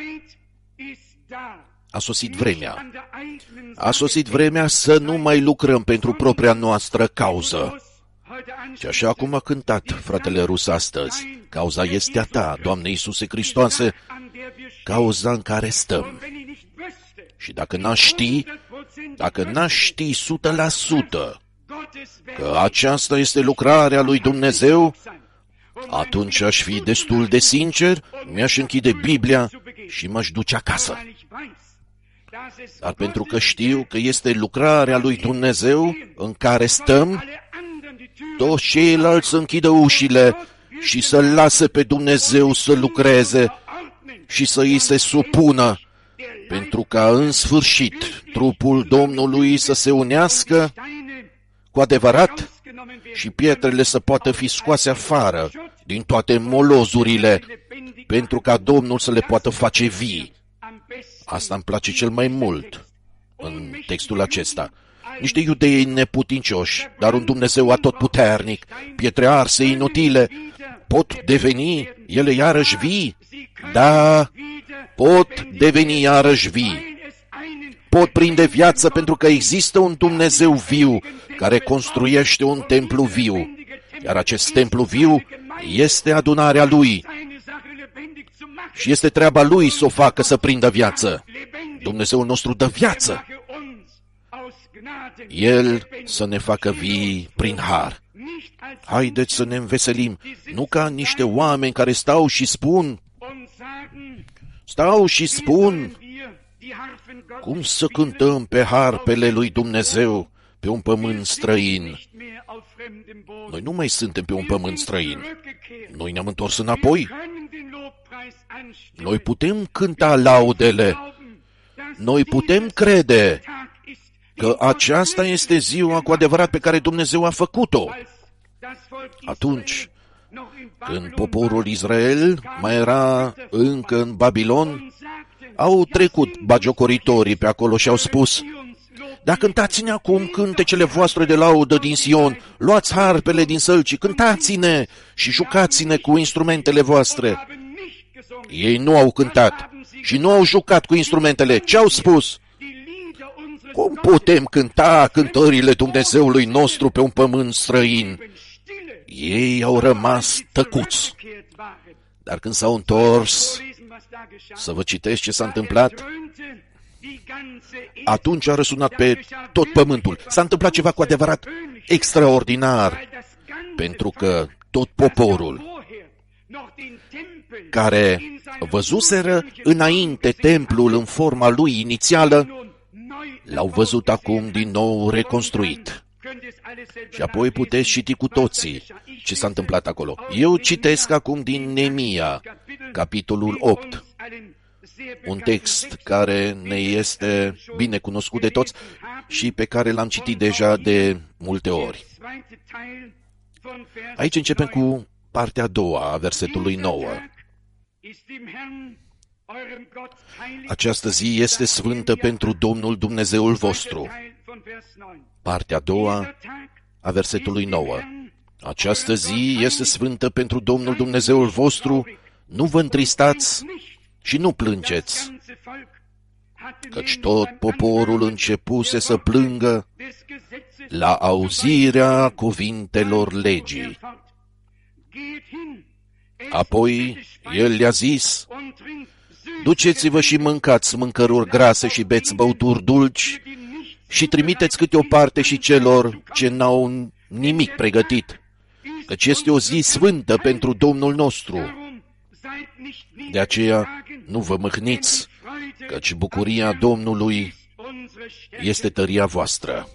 A sosit vremea. A sosit vremea să nu mai lucrăm pentru propria noastră cauză. Și așa cum a cântat fratele Rus astăzi, cauza este a ta, Doamne Iisuse Hristoase, cauza în care stăm. Și dacă n-aș ști 100% că aceasta este lucrarea lui Dumnezeu, atunci aș fi destul de sincer, mi-aș închide Biblia și m-aș duce acasă. Dar pentru că știu că este lucrarea lui Dumnezeu în care stăm, toți ceilalți să închidă ușile și să-L lase pe Dumnezeu să lucreze și să îi se supună, pentru ca în sfârșit trupul Domnului să se unească cu adevărat și pietrele să poată fi scoase afară din toate molozurile, pentru ca Domnul să le poată face vii. Asta îmi place cel mai mult în textul acesta. Niște iudei neputincioși, dar un Dumnezeu atotputernic, pietre arse inutile, pot deveni ele iarăși vii? Da, pot deveni iarăși vii. Pot prinde viață pentru că există un Dumnezeu viu care construiește un templu viu. Iar acest templu viu este adunarea Lui. Și este treaba Lui să o facă să prindă viață. Dumnezeul nostru dă viață. El să ne facă vii prin har. Haideți să ne înveselim, nu ca niște oameni care stau și spun, cum să cântăm pe harpele lui Dumnezeu pe un pământ străin. Noi nu mai suntem pe un pământ străin. Noi ne-am întors înapoi. Noi putem cânta laudele. Noi putem crede că aceasta este ziua cu adevărat pe care Dumnezeu a făcut-o. Atunci, când poporul Israel mai era încă în Babilon, au trecut bagiocoritorii pe acolo și au spus, da, cântați-ne acum cântecele voastre de laudă din Sion, luați harpele din sălci, cântați-ne și jucați-ne cu instrumentele voastre. Ei nu au cântat și nu au jucat cu instrumentele. Ce au spus? Cum putem cânta cântările Dumnezeului nostru pe un pământ străin? Ei au rămas tăcuți. Dar când s-au întors, să vă citesc ce s-a întâmplat, atunci a răsunat pe tot pământul. S-a întâmplat ceva cu adevărat extraordinar, pentru că tot poporul, care văzuseră înainte templul în forma lui inițială, l-au văzut acum din nou reconstruit. Și apoi puteți citi cu toții ce s-a întâmplat acolo. Eu citesc acum din Neemia, capitolul 8, un text care ne este bine cunoscut de toți și pe care l-am citit deja de multe ori. Aici începem cu partea a doua a versetului 9. Această zi este sfântă pentru Domnul Dumnezeul vostru. Partea a doua a versetului 9. Această zi este sfântă pentru Domnul Dumnezeul vostru, nu vă întristați și nu plângeți, căci tot poporul începuse să plângă la auzirea cuvintelor legii. Apoi el le-a zis: duceți-vă și mâncați mâncăruri grase și beți băuturi dulci și trimiteți câte o parte și celor ce n-au nimic pregătit, căci este o zi sfântă pentru Domnul nostru. De aceea nu vă mâhniți, căci bucuria Domnului este tăria voastră.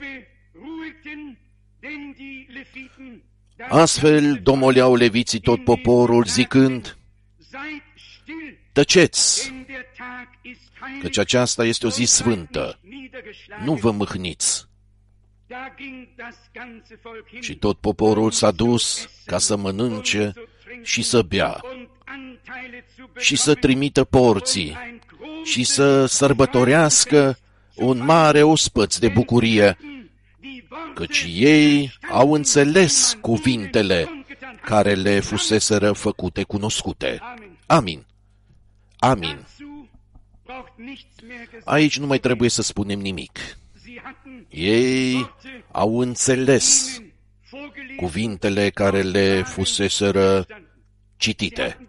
Astfel domoleau leviții tot poporul, zicând: tăceți, căci aceasta este o zi sfântă, nu vă mâhniți. Și tot poporul s-a dus ca să mănânce și să bea, și să trimită porții, și să sărbătorească un mare ospăț de bucurie, căci ei au înțeles cuvintele care le fuseseră făcute cunoscute. Amin. Amin. Aici nu mai trebuie să spunem nimic. Ei au înțeles cuvintele care le fuseseră citite.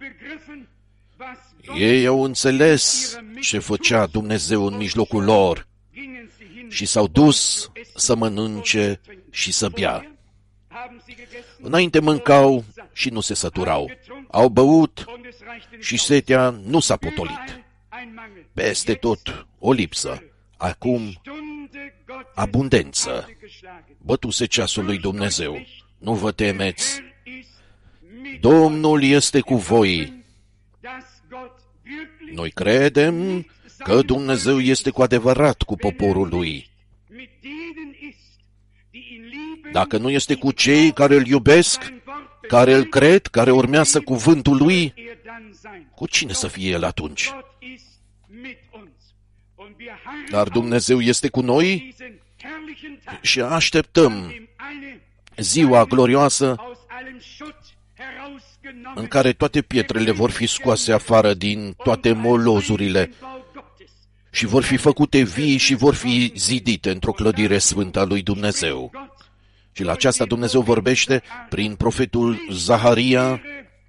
Ei au înțeles ce făcea Dumnezeu în mijlocul lor și s-au dus să mănânce și să bea. Înainte mâncau și nu se săturau. Au băut și setea nu s-a potolit. Peste tot o lipsă. Acum abundență. Bătuse ceasul lui Dumnezeu. Nu vă temeți. Domnul este cu voi. Noi credem că Dumnezeu este cu adevărat cu poporul lui. Dacă nu este cu cei care îl iubesc, care îl cred, care urmează cuvântul lui, cu cine să fie el atunci? Dar Dumnezeu este cu noi și așteptăm ziua glorioasă în care toate pietrele vor fi scoase afară din toate molozurile și vor fi făcute vii și vor fi zidite într-o clădire sfântă a lui Dumnezeu. Și la aceasta Dumnezeu vorbește prin profetul Zaharia: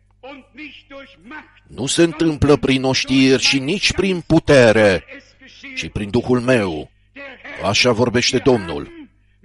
nu se întâmplă prin oștiri și nici prin putere, ci prin Duhul meu. Așa vorbește Domnul.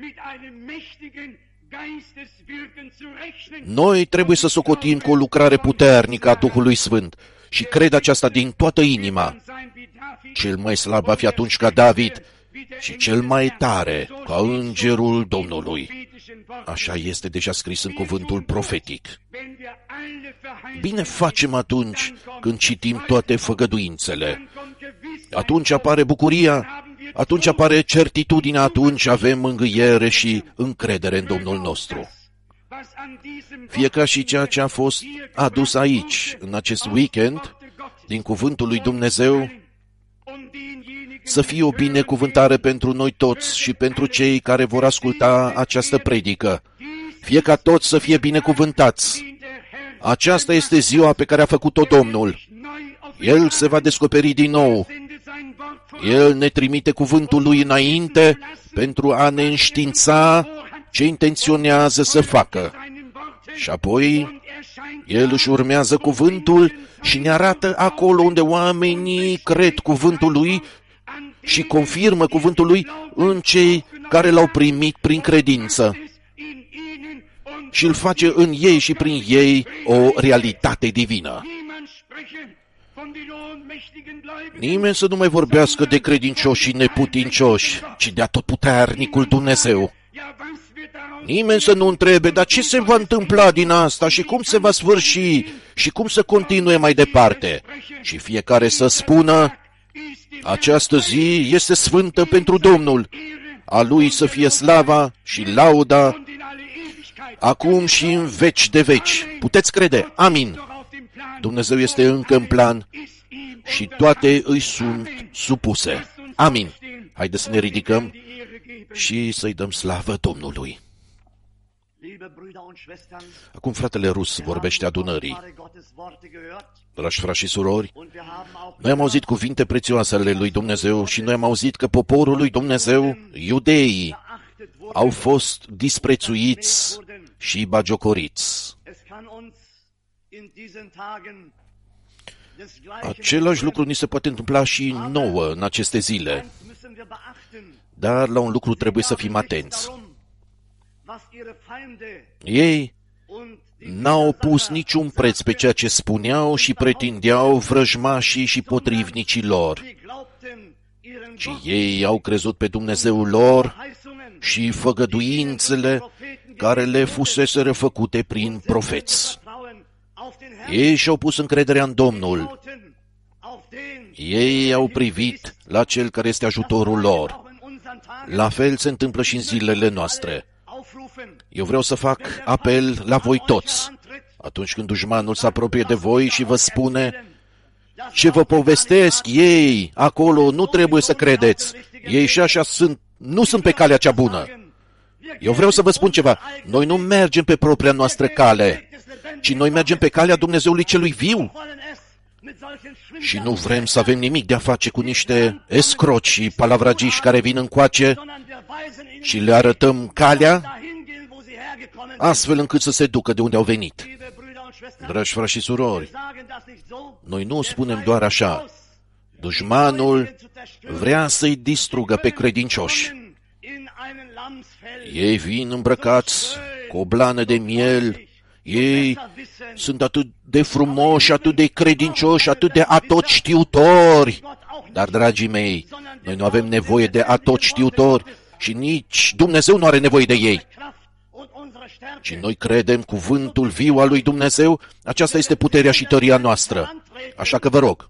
Noi trebuie să socotim cu o lucrare puternică a Duhului Sfânt și cred aceasta din toată inima. Cel mai slab va fi atunci ca David și cel mai tare ca îngerul Domnului. Așa este deja scris în cuvântul profetic. Bine facem atunci când citim toate făgăduințele. Atunci apare bucuria, atunci apare certitudinea, atunci avem mângâiere și încredere în Domnul nostru. Fie ca și ceea ce a fost adus aici, în acest weekend, din cuvântul lui Dumnezeu, să fie o binecuvântare pentru noi toți și pentru cei care vor asculta această predică. Fie ca toți să fie binecuvântați. Aceasta este ziua pe care a făcut-o Domnul. El se va descoperi din nou. El ne trimite cuvântul lui înainte pentru a ne înștiința ce intenționează să facă. Și apoi El își urmează cuvântul și ne arată acolo unde oamenii cred cuvântul lui și confirmă cuvântul lui în cei care l-au primit prin credință. și îl face în ei și prin ei o realitate divină. Nimeni să nu mai vorbească de credincioși și neputincioși, ci de atotputernicul Dumnezeu. Nimeni să nu întrebe, dar ce se va întâmpla din asta și cum se va sfârși și cum să continue mai departe. Și fiecare să spună, această zi este sfântă pentru Domnul, a Lui să fie slava și lauda, acum și în veci de veci. Puteți crede? Amin. Dumnezeu este încă în plan și toate îi sunt supuse. Amin. Haideți să ne ridicăm și să-i dăm slavă Domnului. Acum fratele Rus vorbește adunării. Dragi frați și surori, noi am auzit cuvinte prețioase ale lui Dumnezeu și noi am auzit că poporul lui Dumnezeu, iudeii, au fost disprețuiți și bagiocoriți. Același lucru ni se poate întâmpla și nouă în aceste zile. Dar la un lucru trebuie să fim atenți. Ei n-au pus niciun preț pe ceea ce spuneau și pretindeau vrăjmașii și potrivnicii lor, ci ei au crezut pe Dumnezeul lor și făgăduințele care le fuseseră făcute prin profeți. Ei și-au pus încrederea în Domnul. Ei au privit la Cel care este ajutorul lor. La fel se întâmplă și în zilele noastre. Eu vreau să fac apel la voi toți. Atunci când dușmanul se apropie de voi și vă spune ce vă povestesc ei acolo, nu trebuie să credeți. Ei și așa nu sunt pe calea cea bună. Eu vreau să vă spun ceva. Noi nu mergem pe propria noastră cale, ci noi mergem pe calea Dumnezeului celui viu. Și nu vrem să avem nimic de a face cu niște escroci și palavragiși care vin încoace și le arătăm calea astfel încât să se ducă de unde au venit. Dragi frați și surori, noi nu o spunem doar așa. Dușmanul vrea să-i distrugă pe credincioși. Ei vin îmbrăcați cu o blană de miel. Ei sunt atât de frumoși, atât de credincioși, atât de atotștiutori. Dar, dragii mei, noi nu avem nevoie de atotștiutori și nici Dumnezeu nu are nevoie de ei. Și noi credem cuvântul viu al lui Dumnezeu, aceasta este puterea și tăria noastră. Așa că vă rog,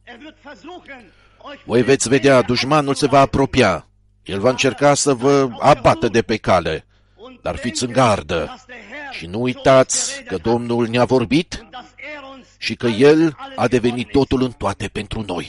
voi veți vedea, dușmanul se va apropia. El va încerca să vă abată de pe cale, dar fiți în gardă. Și nu uitați că Domnul ne-a vorbit și că El a devenit totul în toate pentru noi.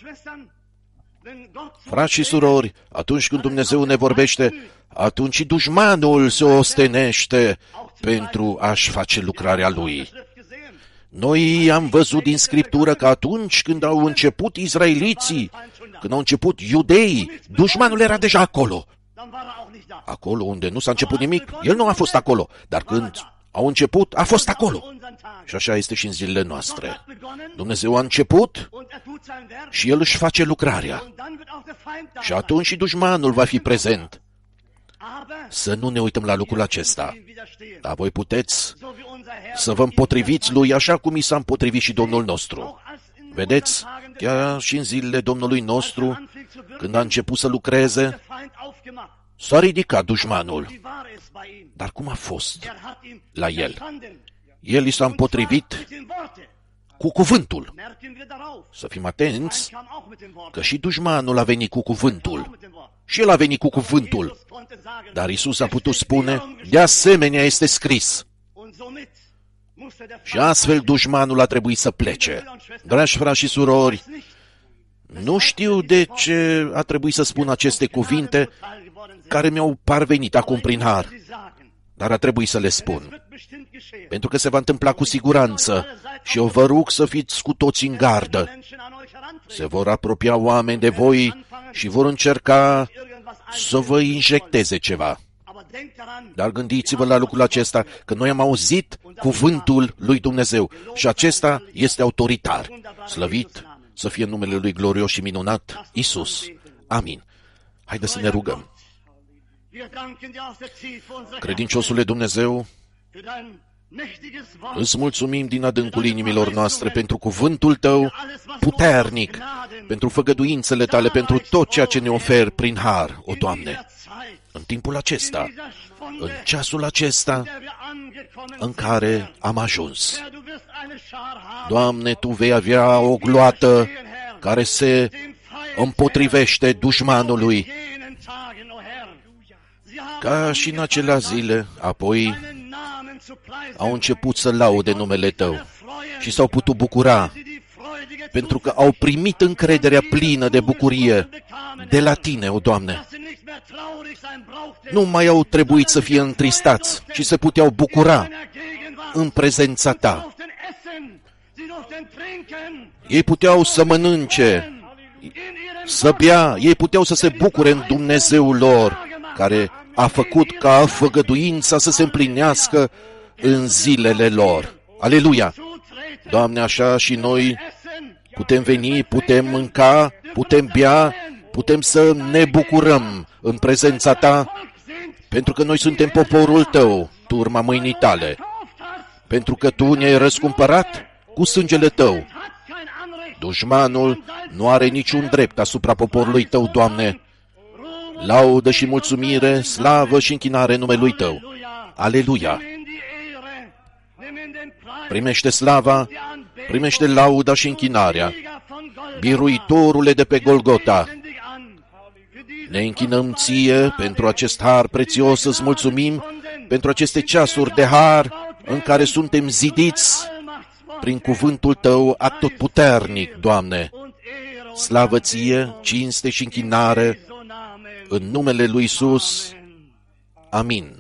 Frați și surori, atunci când Dumnezeu ne vorbește, atunci și dușmanul se ostenește pentru a-și face lucrarea lui. Noi am văzut din Scriptură că atunci când au început izraeliții, când au început iudeii, dușmanul era deja acolo. Acolo unde nu s-a început nimic, el nu a fost acolo, dar când au început, a fost acolo. Și așa este și în zilele noastre. Dumnezeu a început și El își face lucrarea. Și atunci și dușmanul va fi prezent. Să nu ne uităm la lucrul acesta. Dar voi puteți să vă împotriviți lui așa cum i s-a împotrivit și Domnul nostru. Vedeți, chiar și în zilele Domnului nostru, când a început să lucreze, s-a ridicat dușmanul. Dar cum a fost la el? El i s-a împotrivit cu cuvântul. Să fim atenți că și dușmanul a venit cu cuvântul. Și el a venit cu cuvântul. Dar Iisus a putut spune, de asemenea este scris. Și astfel dușmanul a trebuit să plece. Dragi frați și surori, nu știu de ce a trebuit să spun aceste cuvinte care mi-au parvenit acum prin har, dar a trebuit să le spun. Pentru că se va întâmpla cu siguranță și eu vă rog să fiți cu toți în gardă. Se vor apropia oameni de voi și vor încerca să vă injecteze ceva. Dar gândiți-vă la lucrul acesta, că noi am auzit cuvântul lui Dumnezeu și acesta este autoritar. Slăvit să fie numele lui glorios și minunat, Iisus. Amin. Haideți să ne rugăm. Credinciosule Dumnezeu, Îți mulțumim din adâncul inimilor noastre pentru cuvântul Tău puternic, pentru făgăduințele Tale, pentru tot ceea ce ne oferi prin har, o Doamne. În timpul acesta, în ceasul acesta în care am ajuns, Doamne, Tu vei avea o gloată care se împotrivește dușmanului, ca și în acelea zile, apoi au început să laude numele Tău și s-au putut bucura, pentru că au primit încrederea plină de bucurie de la Tine, o Doamne. Nu mai au trebuit să fie întristați, ci se puteau bucura în prezența Ta. Ei puteau să mănânce, să bea, ei puteau să se bucure în Dumnezeul lor, care a făcut ca făgăduința să se împlinească în zilele lor. Aleluia! Doamne, așa și noi putem veni, putem mânca, putem bea, putem să ne bucurăm în prezența Ta, pentru că noi suntem poporul Tău, turma mâinii Tale, pentru că Tu ne-ai răscumpărat cu sângele Tău. Dușmanul nu are niciun drept asupra poporului Tău, Doamne. Laudă și mulțumire, slavă și închinare numelui Tău. Aleluia! Primește slava, primește lauda și închinarea. Biruitorule de pe Golgota, ne închinăm Ție pentru acest har prețios, îți mulțumim pentru aceste ceasuri de har în care suntem zidiți prin cuvântul Tău atotputernic, Doamne. Slavă Ție, cinste și închinare în numele lui Iisus. Amin.